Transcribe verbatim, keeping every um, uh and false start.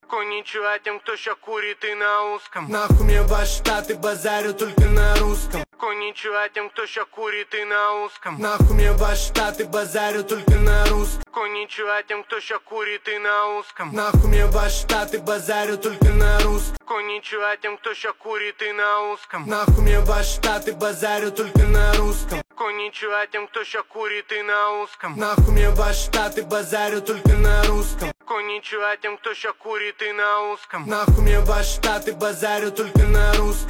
Коничева тем, кто ща курит и на узком. Нахуй мне ваши штаты, базарю только на русском. Коничева тем, кто ща курит и на узком. Нахуй мне ваши штаты, базарю только на русском. Коничева тем, кто ща курит и на узком. Нахуй мне ваши штаты, базарю только на русском. Коничева тем, кто ща курит и на узком. Нахуй мне ваши штаты, базарю только на русском. Коничева тем, кто ща курит и на узком. Нахуй мне ваши штаты, базарю только на русском. Коничева тем, кто ща курит и на узком. Нахуй мне ваши штаты, базарю только на русском.